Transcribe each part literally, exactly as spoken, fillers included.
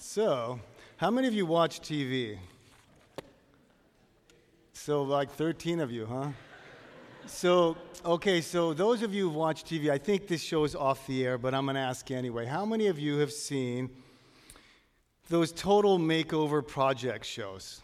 So, how many of you watch T V? So, like thirteen of you, huh? So, okay, so those of you who've watched T V, I think this show is off the air, but I'm going to ask anyway. How many of you have seen those Total Makeover Project shows?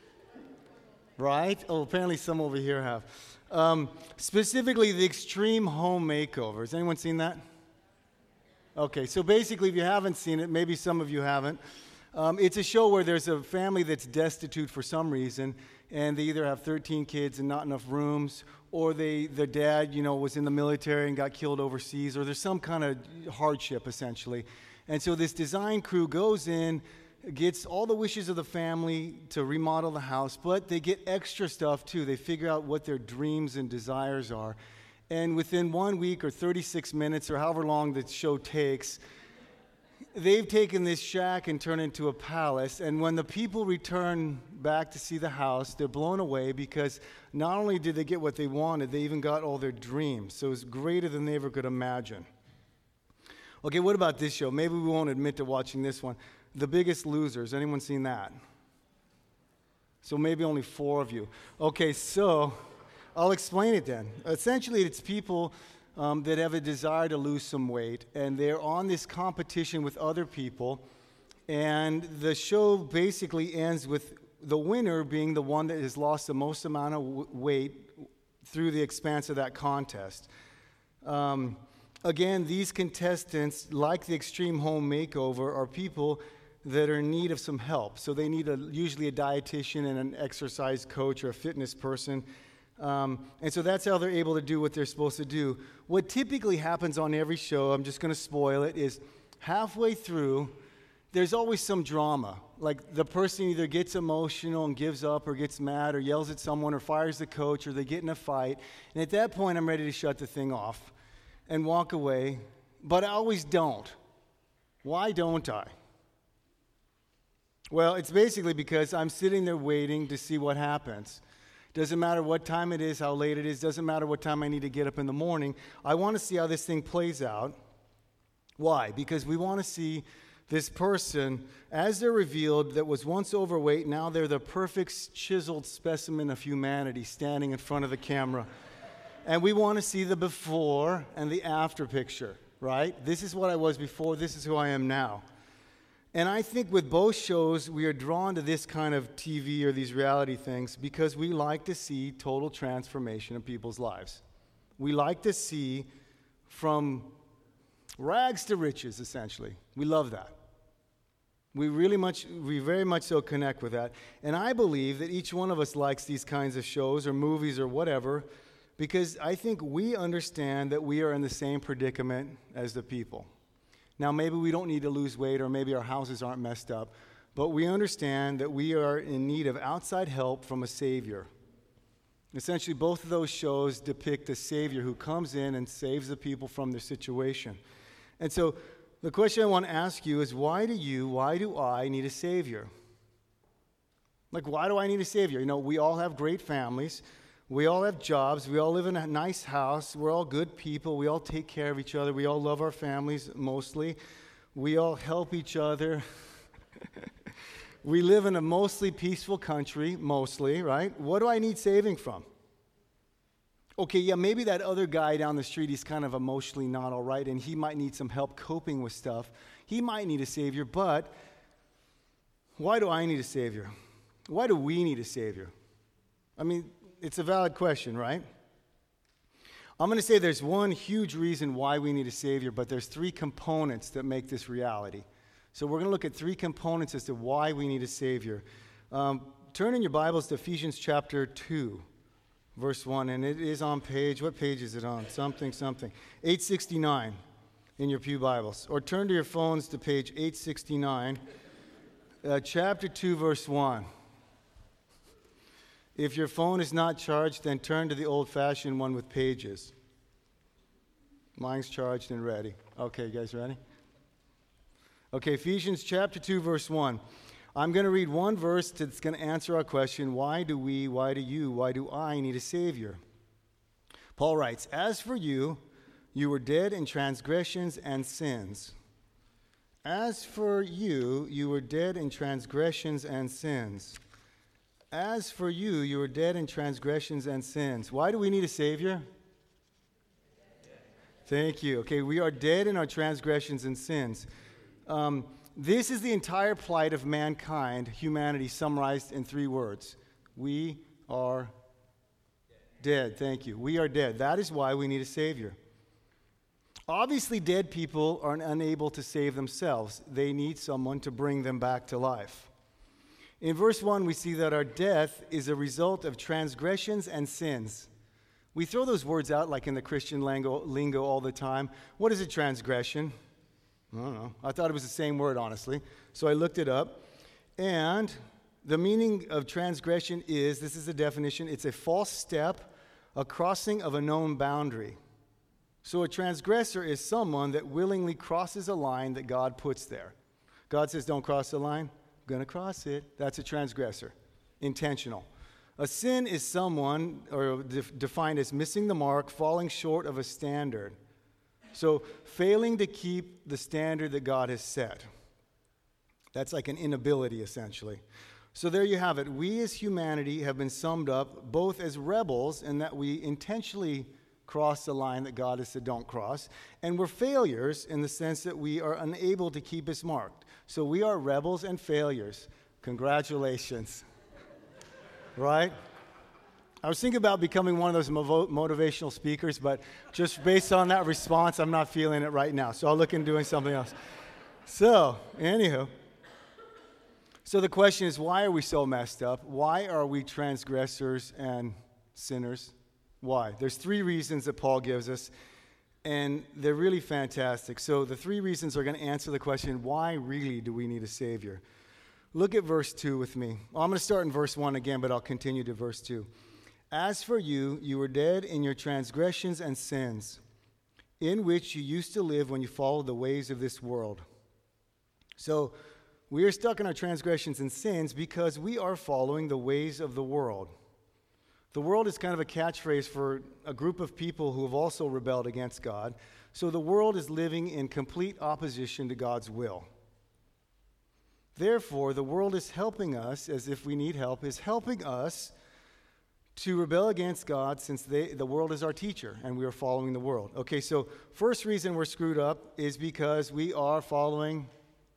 Right? Oh, apparently some over here have. Um, specifically, the Extreme Home Makeover. Has anyone seen that? Okay, so basically, if you haven't seen it, maybe some of you haven't, um, it's a show where there's a family that's destitute for some reason, and they either have thirteen kids and not enough rooms, or they, their dad, you know, was in the military and got killed overseas, or there's some kind of hardship, essentially. And so this design crew goes in, gets all the wishes of the family to remodel the house, but they get extra stuff, too. They figure out what their dreams and desires are. And within one week or thirty-six minutes or however long the show takes, they've taken this shack and turned it into a palace. And when the people return back to see the house, they're blown away because not only did they get what they wanted, they even got all their dreams. So it's greater than they ever could imagine. Okay, what about this show? Maybe we won't admit to watching this one. The Biggest Losers. Anyone seen that? So maybe only four of you. Okay, so I'll explain it then. Essentially, it's people um, that have a desire to lose some weight, and they're on this competition with other people, and the show basically ends with the winner being the one that has lost the most amount of w- weight through the expanse of that contest. Um, again, these contestants, like the Extreme Home Makeover, are people that are in need of some help. So they need a, usually a dietitian and an exercise coach or a fitness person. Um, and so that's how they're able to do what they're supposed to do. What typically happens on every show, I'm just going to spoil it, is halfway through, there's always some drama. Like the person either gets emotional and gives up or gets mad or yells at someone or fires the coach or they get in a fight. And at that point, I'm ready to shut the thing off and walk away. But I always don't. Why don't I? Well, it's basically because I'm sitting there waiting to see what happens. Doesn't matter what time it is, how late it is. Doesn't matter what time I need to get up in the morning. I want to see how this thing plays out. Why? Because we want to see this person, as they're revealed, that was once overweight, now they're the perfect chiseled specimen of humanity standing in front of the camera. And we want to see the before and the after picture, right? This is what I was before. This is who I am now. And I think with both shows, we are drawn to this kind of T V or these reality things because we like to see total transformation in people's lives. We like to see from rags to riches, essentially. We love that. We really much, we very much so connect with that. And I believe that each one of us likes these kinds of shows or movies or whatever because I think we understand that we are in the same predicament as the people. Now, maybe we don't need to lose weight or maybe our houses aren't messed up, but we understand that we are in need of outside help from a Savior. Essentially, both of those shows depict a Savior who comes in and saves the people from their situation. And so the question I want to ask you is, why do you, why do I need a Savior? Like, why do I need a Savior? You know, we all have great families. We all have jobs. We all live in a nice house. We're all good people. We all take care of each other. We all love our families mostly. We all help each other. We live in a mostly peaceful country, mostly, right? What do I need saving from? Okay, yeah, maybe that other guy down the street, he's kind of emotionally not all right, and he might need some help coping with stuff. He might need a Savior, but why do I need a Savior? Why do we need a Savior? I mean, it's a valid question, right? I'm going to say there's one huge reason why we need a Savior, but there's three components that make this reality. So we're going to look at three components as to why we need a Savior. Um, turn in your Bibles to Ephesians chapter two, verse one, and it is on page, what page is it on? Something, something. eight sixty-nine in your pew Bibles. Or turn to your phones to page eight sixty-nine, uh, chapter two, verse one. If your phone is not charged, then turn to the old-fashioned one with pages. Mine's charged and ready. Okay, you guys ready? Okay, Ephesians chapter two, verse one. I'm going to read one verse that's going to answer our question, why do we, why do you, why do I need a Savior? Paul writes, as for you, you were dead in transgressions and sins, As for you, you were dead in transgressions and sins. As for you, you were dead in transgressions and sins. Why do we need a Savior? Thank you. Okay, we are dead in our transgressions and sins. Um, this is the entire plight of mankind, humanity, summarized in three words. We are dead. Thank you. We are dead. That is why we need a Savior. Obviously, dead people are unable to save themselves. They need someone to bring them back to life. In verse one, we see that our death is a result of transgressions and sins. We throw those words out like in the Christian lingo, lingo all the time. What is a transgression? I don't know. I thought it was the same word, honestly. So I looked it up. And the meaning of transgression is, this is the definition, it's a false step, a crossing of a known boundary. So a transgressor is someone that willingly crosses a line that God puts there. God says, don't cross the line. I'm going to cross it. That's a transgressor. Intentional. A sin is someone, or def- defined as missing the mark, falling short of a standard. So failing to keep the standard that God has set. That's like an inability, essentially. So there you have it. We as humanity have been summed up both as rebels in that we intentionally cross the line that God has said don't cross, and we're failures in the sense that we are unable to keep His mark. So we are rebels and failures. Congratulations. Right? I was thinking about becoming one of those movo- motivational speakers, but just based on that response, I'm not feeling it right now. So I'll look into doing something else. So, anywho. So the question is, why are we so messed up? Why are we transgressors and sinners? Why? There's three reasons that Paul gives us, and they're really fantastic. So the three reasons are going to answer the question, why really do we need a Savior? Look at verse two with me. Well, I'm going to start in verse one again, but I'll continue to verse two. As for you, you were dead in your transgressions and sins, in which you used to live when you followed the ways of this world. So we are stuck in our transgressions and sins because we are following the ways of the world. The world is kind of a catchphrase for a group of people who have also rebelled against God. So the world is living in complete opposition to God's will. Therefore, the world is helping us, as if we need help, is helping us to rebel against God since they, the world is our teacher and we are following the world. Okay, so first reason we're screwed up is because we are following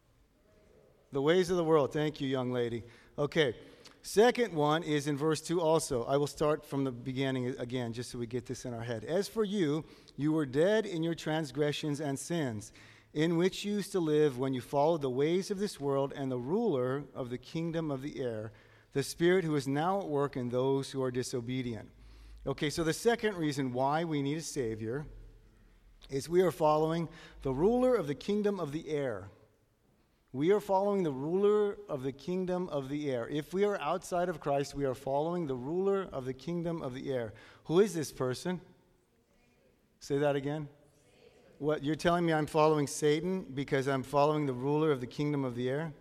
the ways of the world. Thank you, young lady. Okay, second one is in verse two also. I will start from the beginning again just so we get this in our head. As for you, you were dead in your transgressions and sins, in which you used to live when you followed the ways of this world and the ruler of the kingdom of the air, the spirit who is now at work in those who are disobedient. Okay, so the second reason why we need a Savior is we are following the ruler of the kingdom of the air. We are following the ruler of the kingdom of the air. If we are outside of Christ, we are following the ruler of the kingdom of the air. Who is this person? Say that again. What, you're telling me I'm following Satan because I'm following the ruler of the kingdom of the air?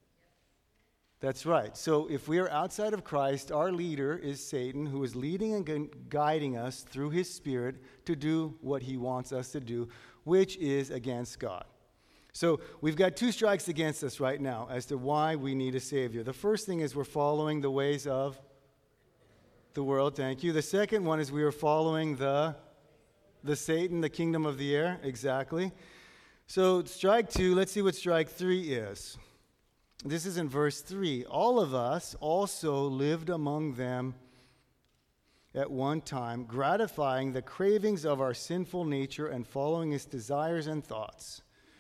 That's right. So if we are outside of Christ, our leader is Satan, who is leading and gu- guiding us through his Spirit to do what he wants us to do, which is against God. So we've got two strikes against us right now as to why we need a Savior. The first thing is we're following the ways of the world. Thank you. The second one is we are following the The Satan, the kingdom of the air, exactly. So strike two, let's see what strike three is. This is in verse three. All of us also lived among them at one time, gratifying the cravings of our sinful nature and following its desires and thoughts.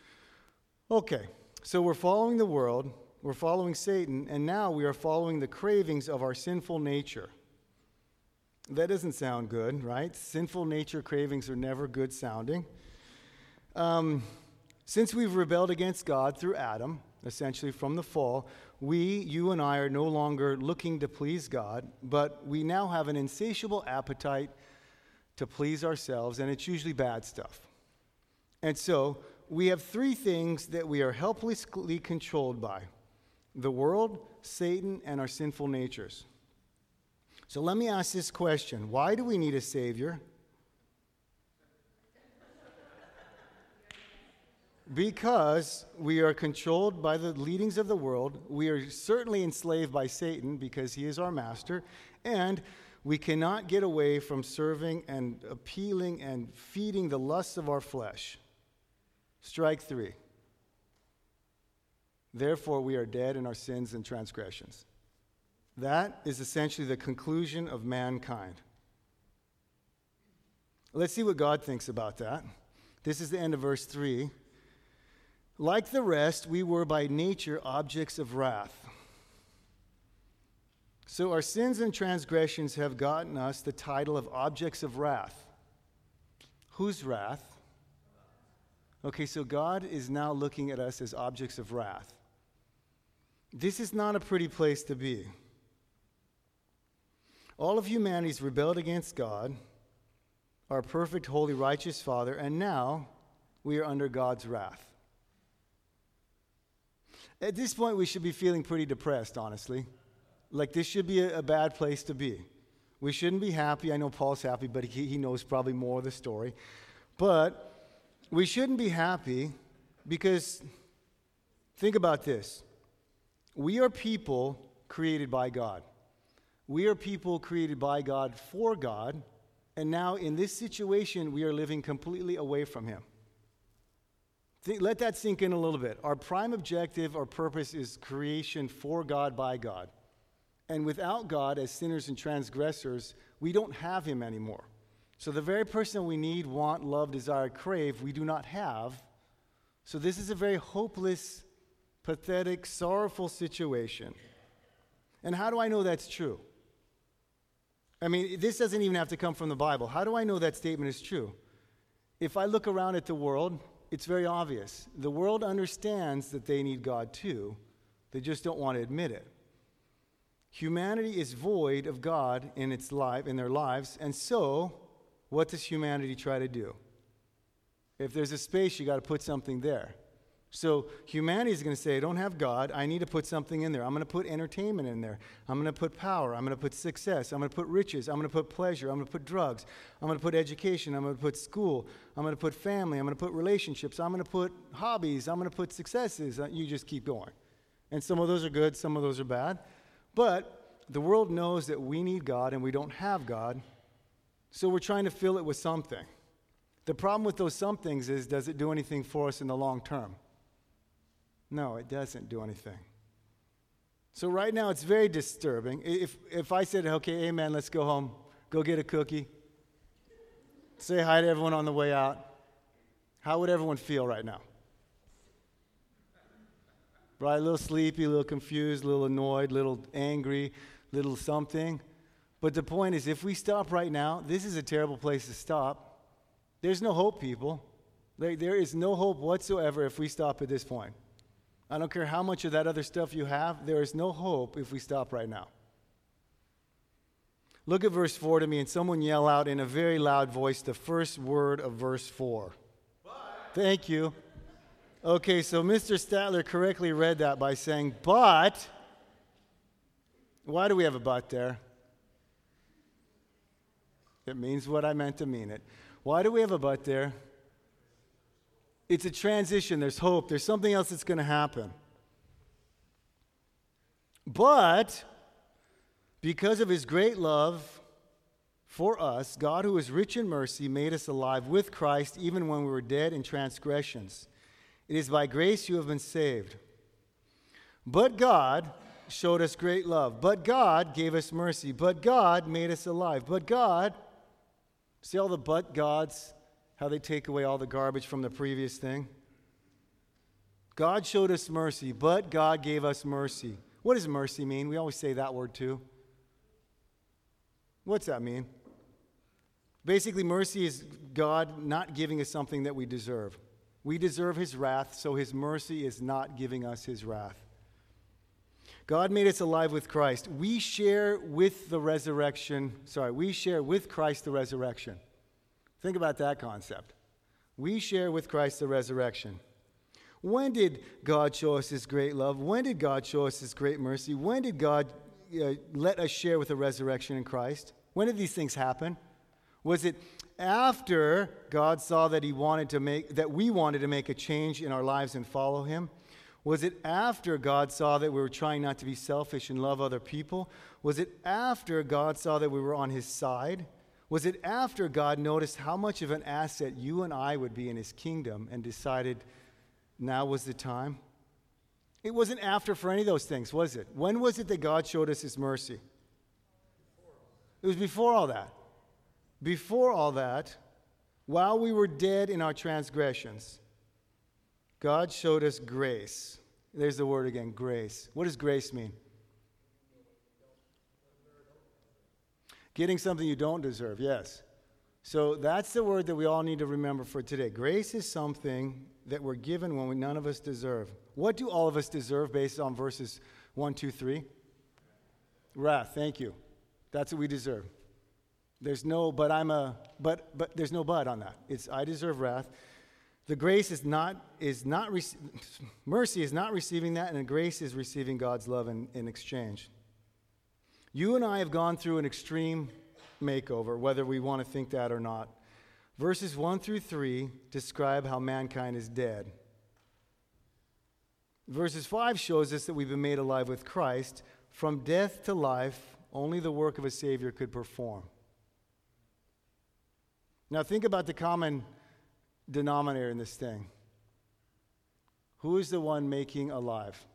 Okay, so we're following the world, we're following Satan, and now we are following the cravings of our sinful nature. That doesn't sound good, right? Sinful nature cravings are never good sounding. Um, since we've rebelled against God through Adam, essentially from the fall, we, you and I, are no longer looking to please God, but we now have an insatiable appetite to please ourselves, and it's usually bad stuff. And so we have three things that we are helplessly controlled by: the world, Satan, and our sinful natures. So let me ask this question. Why do we need a Savior? Because we are controlled by the leadings of the world, we are certainly enslaved by Satan because he is our master, and we cannot get away from serving and appealing and feeding the lusts of our flesh. Strike three. Therefore, we are dead in our sins and transgressions. That is essentially the conclusion of mankind. Let's see what God thinks about that. This is the end of verse three. Like the rest, we were by nature objects of wrath. So our sins and transgressions have gotten us the title of objects of wrath. Whose wrath? Okay, so God is now looking at us as objects of wrath. This is not a pretty place to be. All of humanity's rebelled against God, our perfect, holy, righteous Father, and now we are under God's wrath. At this point, we should be feeling pretty depressed, honestly. Like, this should be a, a bad place to be. We shouldn't be happy. I know Paul's happy, but he, he knows probably more of the story. But we shouldn't be happy because, think about this. We are people created by God. We are people created by God for God, and now in this situation, we are living completely away from Him. Think, let that sink in a little bit. Our prime objective or purpose is creation for God by God. And without God, as sinners and transgressors, we don't have Him anymore. So the very person we need, want, love, desire, crave, we do not have. So this is a very hopeless, pathetic, sorrowful situation. And how do I know that's true? I mean, this doesn't even have to come from the Bible. How do I know that statement is true? If I look around at the world, it's very obvious. The world understands that they need God too. They just don't want to admit it. Humanity is void of God in its life, in their lives, and so what does humanity try to do? If there's a space, you got to put something there. So humanity is going to say, I don't have God. I need to put something in there. I'm going to put entertainment in there. I'm going to put power. I'm going to put success. I'm going to put riches. I'm going to put pleasure. I'm going to put drugs. I'm going to put education. I'm going to put school. I'm going to put family. I'm going to put relationships. I'm going to put hobbies. I'm going to put successes. You just keep going. And some of those are good. Some of those are bad. But the world knows that we need God and we don't have God. So we're trying to fill it with something. The problem with those somethings is, does it do anything for us in the long term? No, it doesn't do anything. So right now, it's very disturbing. If if I said, okay, amen, let's go home, go get a cookie, say hi to everyone on the way out, how would everyone feel right now? Right, a little sleepy, a little confused, a little annoyed, a little angry, a little something. But the point is, if we stop right now, this is a terrible place to stop. There's no hope, people. There, there is no hope whatsoever if we stop at this point. I don't care how much of that other stuff you have, there is no hope if we stop right now. Look at verse four to me, and someone yell out in a very loud voice the first word of verse four. But. Thank you. Okay, so Mister Statler correctly read that by saying, but. Why do we have a but there? It means what I meant to mean it. Why do we have a but there? It's a transition. There's hope. There's something else that's going to happen. But because of His great love for us, God, who is rich in mercy, made us alive with Christ even when we were dead in transgressions. It is by grace you have been saved. But God showed us great love. But God gave us mercy. But God made us alive. But God, see all the but gods? How they take away all the garbage from the previous thing. God showed us mercy, but God gave us mercy. What does mercy mean? We always say that word too. What's that mean? Basically, mercy is God not giving us something that we deserve. We deserve His wrath, so His mercy is not giving us His wrath. God made us alive with Christ. We share with the resurrection, sorry, we share with Christ the resurrection. Think about that concept. We share with Christ the resurrection. When did God show us His great love? When did God show us His great mercy? When did God uh, let us share with the resurrection in Christ? When did these things happen? Was it after God saw that he wanted to make, that we wanted to make a change in our lives and follow him? Was it after God saw that we were trying not to be selfish and love other people? Was it after God saw that we were on his side? Was it after God noticed how much of an asset you and I would be in his kingdom and decided now was the time? It wasn't after for any of those things, was it? When was it that God showed us his mercy? It was before all that. Before all that, while we were dead in our transgressions, God showed us grace. There's the word again, grace. What does grace mean? Getting something you don't deserve, yes. So that's the word that we all need to remember for today. Grace is something that we're given when we, none of us deserve. What do all of us deserve based on verses one, two, three? Wrath, thank you. That's what we deserve. There's no, but I'm a, but, but there's no but on that. It's, I deserve wrath. The grace is not, is not, rec- mercy is not receiving that, and the grace is receiving God's love in, in exchange. You and I have gone through an extreme makeover, whether we want to think that or not. Verses one through three describe how mankind is dead. Verses five shows us that we've been made alive with Christ. From death to life, only the work of a Savior could perform. Now think about the common denominator in this thing. Who is the one making alive?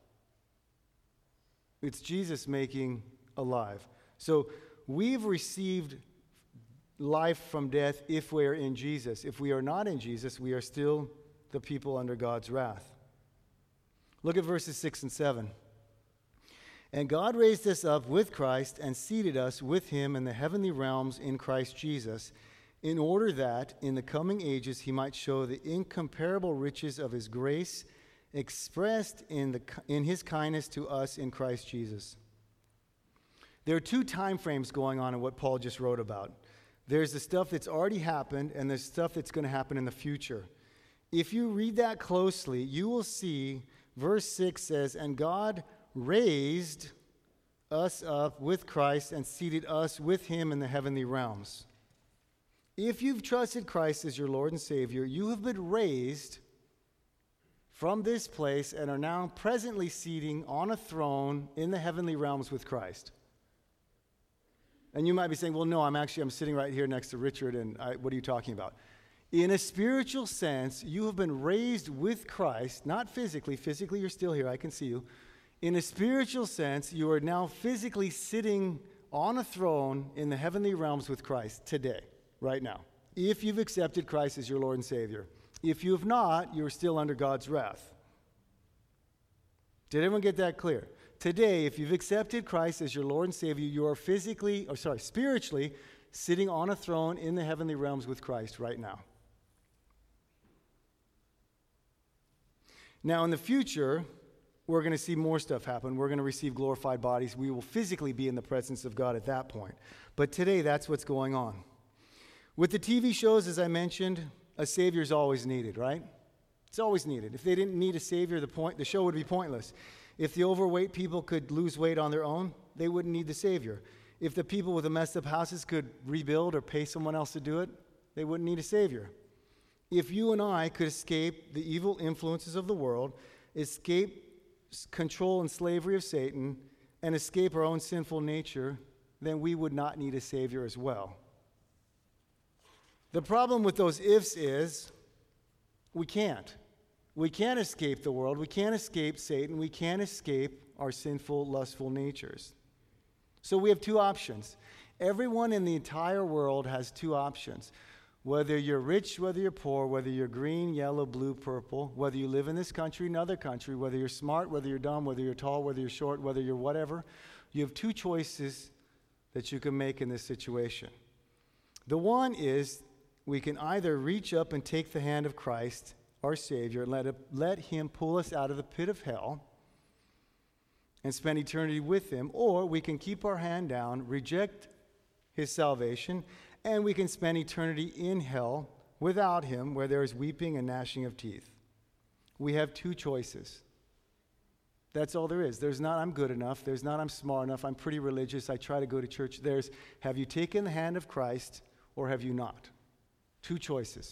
It's Jesus making alive. So we've received life from death if we are in Jesus. If we are not in Jesus, we are still the people under God's wrath. Look at verses six and seven. And God raised us up with Christ and seated us with him in the heavenly realms in Christ Jesus, in order that in the coming ages he might show the incomparable riches of his grace expressed in, the, in his kindness to us in Christ Jesus. There are two time frames going on in what Paul just wrote about. There's the stuff that's already happened, and there's stuff that's going to happen in the future. If you read that closely, you will see verse six says, and God raised us up with Christ and seated us with him in the heavenly realms. If you've trusted Christ as your Lord and Savior, you have been raised from this place and are now presently seating on a throne in the heavenly realms with Christ. And you might be saying, well, no, I'm actually, I'm sitting right here next to Richard, and I, what are you talking about? In a spiritual sense, you have been raised with Christ, not physically. Physically, you're still here. I can see you. In a spiritual sense, you are now physically sitting on a throne in the heavenly realms with Christ today, right now, if you've accepted Christ as your Lord and Savior. If you have not, you're still under God's wrath. Did everyone get that clear? Today, if you've accepted Christ as your Lord and Savior, you are physically, or sorry, spiritually sitting on a throne in the heavenly realms with Christ right now. Now, in the future, we're going to see more stuff happen. We're going to receive glorified bodies. We will physically be in the presence of God at that point. But today, that's what's going on. With the T V shows, as I mentioned, a Savior is always needed, right? It's always needed. If they didn't need a Savior, the point, the show would be pointless. If the overweight people could lose weight on their own, they wouldn't need the Savior. If the people with the messed up houses could rebuild or pay someone else to do it, they wouldn't need a Savior. If you and I could escape the evil influences of the world, escape control and slavery of Satan, and escape our own sinful nature, then we would not need a Savior as well. The problem with those ifs is we can't. We can't escape the world. We can't escape Satan. We can't escape our sinful, lustful natures. So we have two options. Everyone in the entire world has two options. Whether you're rich, whether you're poor, whether you're green, yellow, blue, purple, whether you live in this country, another country, whether you're smart, whether you're dumb, whether you're tall, whether you're short, whether you're whatever, you have two choices that you can make in this situation. The one is we can either reach up and take the hand of Christ, our Savior, and let, it, let him pull us out of the pit of hell and spend eternity with him, or we can keep our hand down, reject his salvation, and we can spend eternity in hell without him, where there is weeping and gnashing of teeth. We have two choices. That's all there is. There's not, I'm good enough. There's not, I'm smart enough. I'm pretty religious. I try to go to church. There's, have you taken the hand of Christ or have you not? Two choices.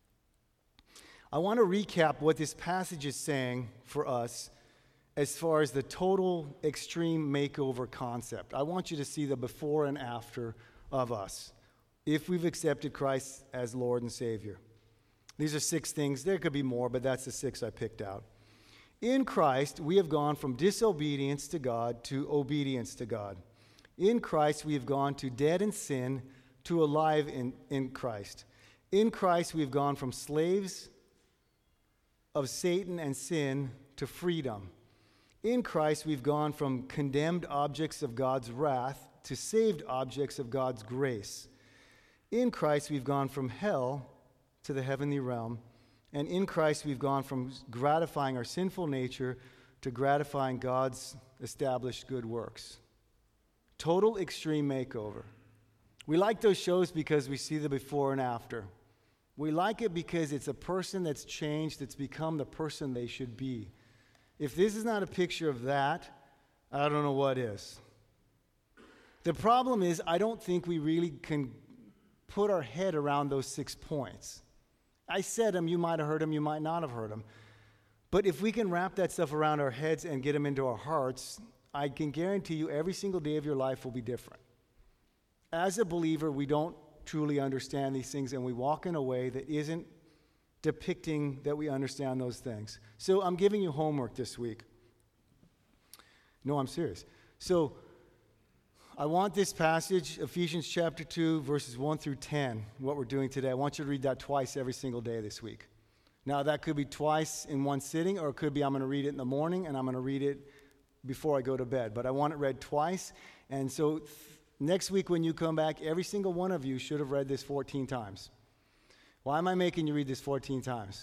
I want to recap what this passage is saying for us as far as the total extreme makeover concept. I want you to see the before and after of us if we've accepted Christ as Lord and Savior. These are six things. There could be more, but that's the six I picked out. In Christ, we have gone from disobedience to God to obedience to God. In Christ, we have gone to dead in sin to alive in, in Christ. In Christ, we have gone from slaves of Satan and sin to freedom. In Christ, we've gone from condemned objects of God's wrath to saved objects of God's grace. In Christ, we've gone from hell to the heavenly realm. And in Christ, we've gone from gratifying our sinful nature to gratifying God's established good works. Total extreme makeover. We like those shows because we see the before and after. We like it because it's a person that's changed, that's become the person they should be. If this is not a picture of that, I don't know what is. The problem is, I don't think we really can put our head around those six points. I said them, you might have heard them, you might not have heard them. But if we can wrap that stuff around our heads and get them into our hearts, I can guarantee you every single day of your life will be different. As a believer, we don't truly understand these things, and we walk in a way that isn't depicting that we understand those things. So I'm giving you homework this week. No, I'm serious. So I want this passage, Ephesians chapter two, verses one through ten, what we're doing today. I want you to read that twice every single day this week. Now, that could be twice in one sitting, or it could be I'm going to read it in the morning, and I'm going to read it before I go to bed. But I want it read twice. And so th- next week when you come back, every single one of you should have read this fourteen times. Why am I making you read this fourteen times?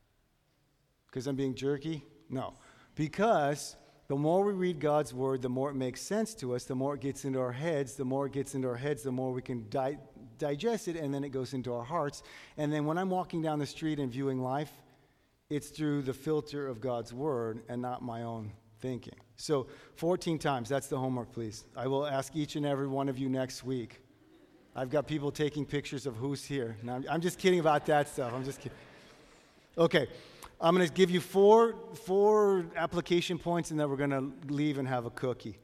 Because I'm being jerky? No. Because the more we read God's word, the more it makes sense to us, the more it gets into our heads, the more it gets into our heads, the more we can di- digest it, and then it goes into our hearts. And then when I'm walking down the street and viewing life, it's through the filter of God's word and not my own thinking. So fourteen times, that's the homework, please. I will ask each and every one of you next week. I've got people taking pictures of who's here. Now, I'm, I'm just kidding about that stuff. I'm just kidding. Okay, I'm going to give you four, four application points, and then we're going to leave and have a cookie.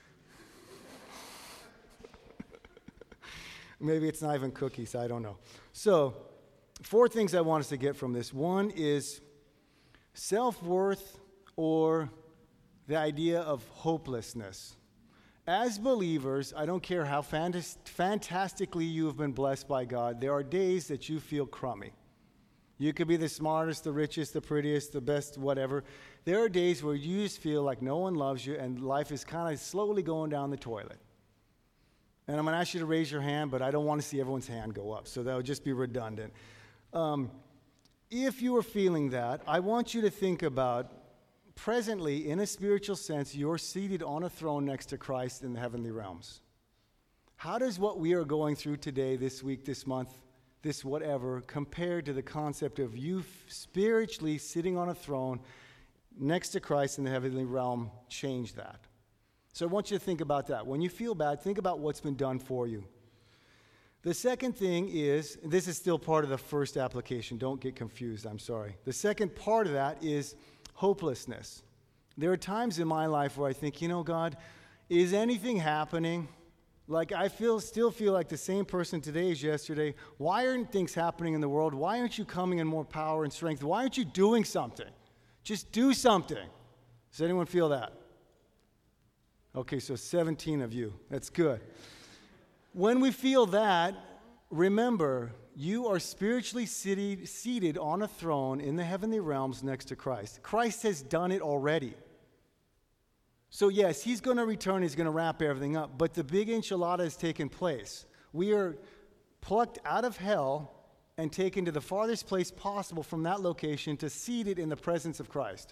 Maybe it's not even cookies, I don't know. So, four things I want us to get from this. One is self-worth or the idea of hopelessness. As believers, I don't care how fantas- fantastically you have been blessed by God, there are days that you feel crummy. You could be the smartest, the richest, the prettiest, the best, whatever. There are days where you just feel like no one loves you and life is kind of slowly going down the toilet. And I'm going to ask you to raise your hand, but I don't want to see everyone's hand go up, so that would just be redundant. Um, if you are feeling that, I want you to think about presently, in a spiritual sense, you're seated on a throne next to Christ in the heavenly realms. How does what we are going through today, this week, this month, this whatever, compare to the concept of you spiritually sitting on a throne next to Christ in the heavenly realm change that? So I want you to think about that. When you feel bad, think about what's been done for you. The second thing is, this is still part of the first application. Don't get confused, I'm sorry. The second part of that is hopelessness. There are times in my life where I think, you know, God, is anything happening? Like, I feel, still feel like the same person today as yesterday. Why aren't things happening in the world? Why aren't you coming in more power and strength? Why aren't you doing something? Just do something. Does anyone feel that? Okay, so seventeen of you. That's good. When we feel that, remember, you are spiritually seated, seated on a throne in the heavenly realms next to Christ. Christ has done it already. So yes, he's going to return, he's going to wrap everything up, but the big enchilada has taken place. We are plucked out of hell and taken to the farthest place possible from that location to seated in the presence of Christ.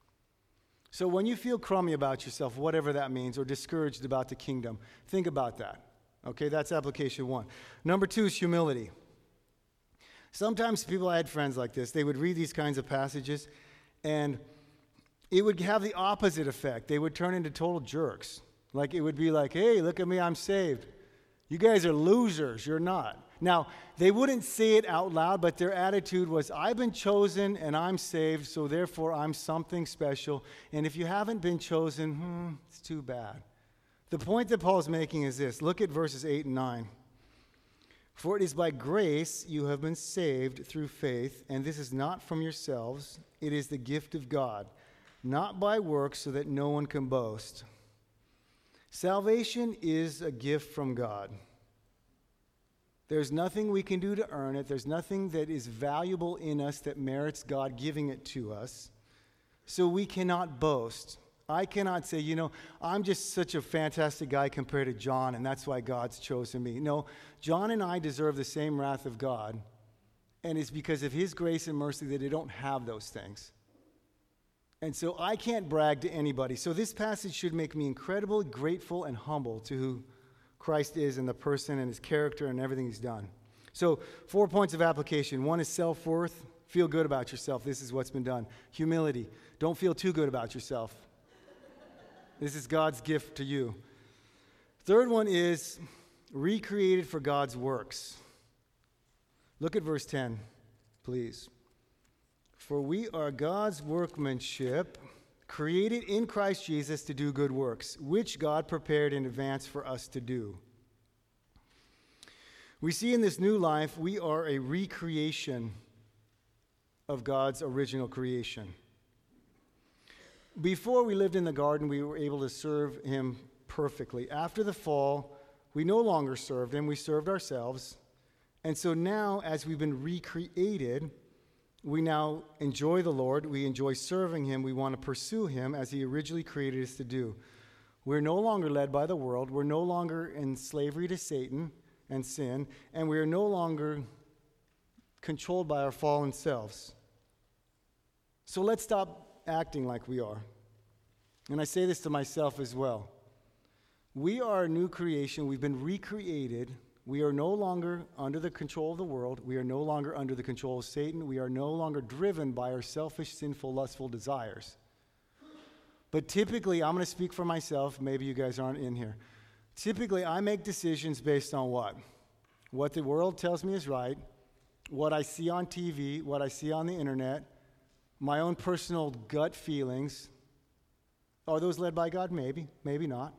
So when you feel crummy about yourself, whatever that means, or discouraged about the kingdom, think about that. Okay, that's application one. Number two is humility. Sometimes people, I had friends like this, they would read these kinds of passages, and it would have the opposite effect. They would turn into total jerks. Like, it would be like, hey, look at me, I'm saved. You guys are losers, you're not. Now, they wouldn't say it out loud, but their attitude was, I've been chosen and I'm saved, so therefore I'm something special. And if you haven't been chosen, hmm, it's too bad. The point that Paul's making is this. Look at verses eight and nine. For it is by grace you have been saved through faith, and this is not from yourselves. It is the gift of God, not by works, so that no one can boast. Salvation is a gift from God. There's nothing we can do to earn it. There's nothing that is valuable in us that merits God giving it to us. So we cannot boast. I cannot say, you know, I'm just such a fantastic guy compared to John, and that's why God's chosen me. No, John and I deserve the same wrath of God, and it's because of his grace and mercy that they don't have those things. And so I can't brag to anybody. So this passage should make me incredibly grateful and humble to who Christ is and the person and his character and everything he's done. So four points of application. One is self-worth. Feel good about yourself. This is what's been done. Humility. Don't feel too good about yourself. This is God's gift to you. Third one is recreated for God's works. Look at verse ten, please. For we are God's workmanship, created in Christ Jesus to do good works, which God prepared in advance for us to do. We see in this new life, we are a recreation of God's original creation. Before we lived in the garden, we were able to serve him perfectly. After the fall, we no longer served him, we served ourselves. And so now, as we've been recreated, we now enjoy the Lord, we enjoy serving him, we want to pursue him as he originally created us to do. We're no longer led by the world, we're no longer in slavery to Satan and sin, and we are no longer controlled by our fallen selves. So let's stop acting like we are. And I say this to myself as well. We are a new creation. We've been recreated. We are no longer under the control of the world. We are no longer under the control of Satan. We are no longer driven by our selfish, sinful, lustful desires. But typically, I'm going to speak for myself. Maybe you guys aren't in here. Typically, I make decisions based on what? What the world tells me is right, what I see on T V, what I see on the internet, my own personal gut feelings. Are those led by God? Maybe, maybe not.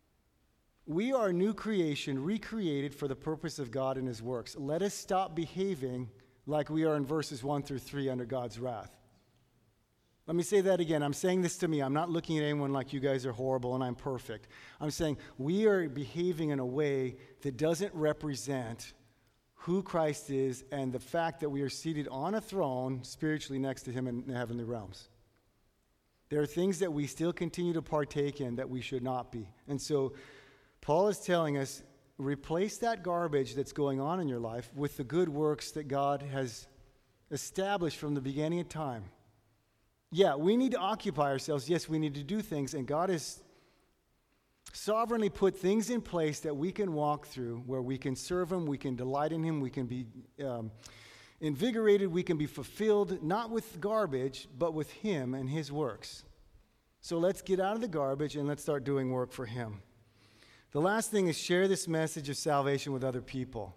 We are a new creation, recreated for the purpose of God and his works. Let us stop behaving like we are in verses one through three under God's wrath. Let me say that again. I'm saying this to me. I'm not looking at anyone like you guys are horrible and I'm perfect. I'm saying we are behaving in a way that doesn't represent who Christ is and the fact that we are seated on a throne spiritually next to him in the heavenly realms. There are things that we still continue to partake in that we should not be. And so Paul is telling us, replace that garbage that's going on in your life with the good works that God has established from the beginning of time. Yeah, we need to occupy ourselves. Yes, we need to do things, and God has sovereignly put things in place that we can walk through where we can serve him, we can delight in him, we can be um, invigorated, we can be fulfilled, not with garbage, but with him and his works. So let's get out of the garbage and let's start doing work for him. The last thing is share this message of salvation with other people.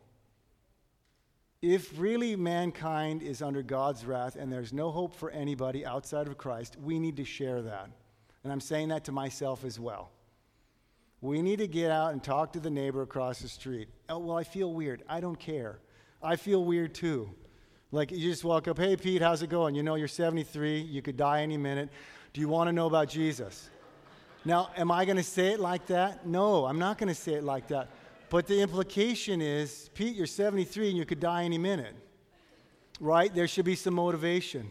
If really mankind is under God's wrath and there's no hope for anybody outside of Christ, we need to share that. And I'm saying that to myself as well. We need to get out and talk to the neighbor across the street. Oh, well, I feel weird. I don't care. I feel weird too. Like you just walk up, hey, Pete, how's it going? You know, you're seventy-three. You could die any minute. Do you want to know about Jesus? Now, am I going to say it like that? No, I'm not going to say it like that. But the implication is, Pete, you're seventy-three and you could die any minute. Right? There should be some motivation.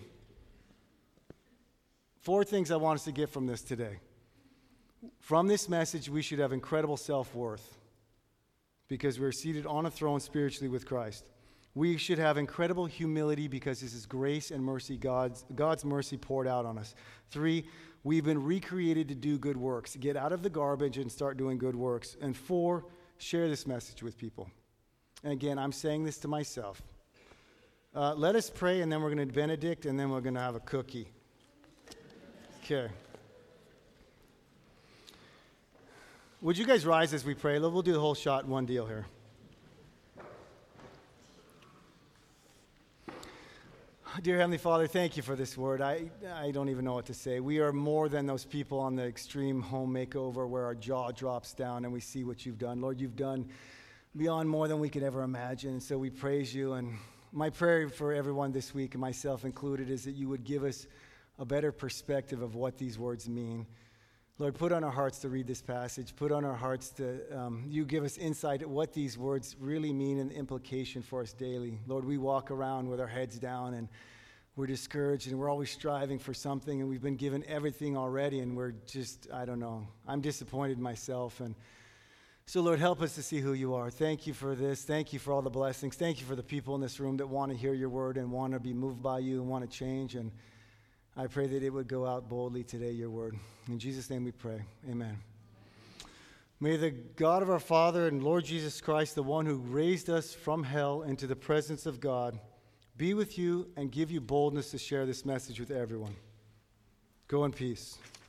Four things I want us to get from this today. From this message, we should have incredible self-worth because we're seated on a throne spiritually with Christ. We should have incredible humility because this is grace and mercy, God's, God's mercy poured out on us. Three, we've been recreated to do good works. Get out of the garbage and start doing good works. And four, share this message with people. And again, I'm saying this to myself. Uh, let us pray, and then we're going to benedict, and then we're going to have a cookie. Okay. Would you guys rise as we pray? We'll do the whole shot, one deal here. Dear Heavenly Father, thank you for this word. I, I don't even know what to say. We are more than those people on the extreme home makeover where our jaw drops down and we see what you've done. Lord, you've done beyond more than we could ever imagine. So we praise you. And my prayer for everyone this week, and myself included, is that you would give us a better perspective of what these words mean. Lord, put on our hearts to read this passage. Put on our hearts to, um, you give us insight at what these words really mean and the implication for us daily. Lord, we walk around with our heads down and we're discouraged and we're always striving for something and we've been given everything already and we're just, I don't know, I'm disappointed myself. And so, Lord, help us to see who you are. Thank you for this. Thank you for all the blessings. Thank you for the people in this room that want to hear your word and want to be moved by you and want to change. And I pray that it would go out boldly today, your word. In Jesus' name we pray. Amen. May the God of our Father and Lord Jesus Christ, the one who raised us from hell into the presence of God, be with you and give you boldness to share this message with everyone. Go in peace.